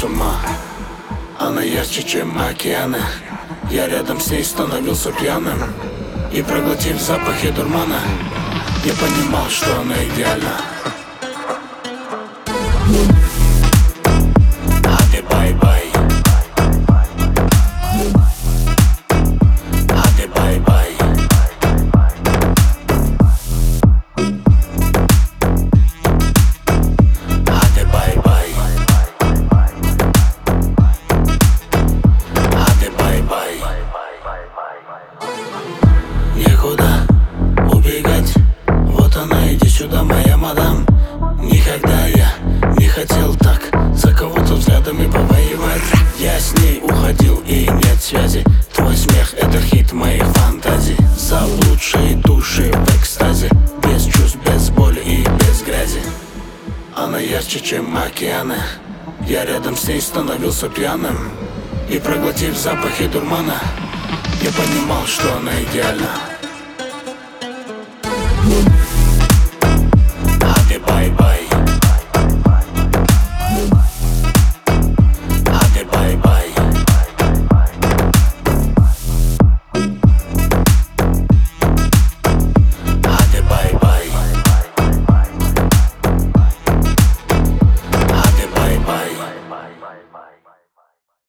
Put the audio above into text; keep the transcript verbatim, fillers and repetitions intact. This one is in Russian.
с ума. Она ярче, чем океаны. Я рядом с ней становился пьяным. И проглотив запахи дурмана, я понимал, что она идеальна. Аде бай-бай, аде бай-бай, аде бай-бай, аде бай-бай. Некуда убегать, вот она, иди сюда, моя мадам. Никогда я не хотел так за кого-то взглядами повоевать. Я с ней уходил и нет связи. Твой смех — это хит моих фантазий. Заблудшие души в экстазе, без чувств, без боли и без грязи. Она ярче, чем океаны. Я рядом с ней становился пьяным. И проглотив запахи дурмана, я понимал, что она идеальна. Аде бай-бай, аде бай-бай, аде бай-бай, аде бай-бай.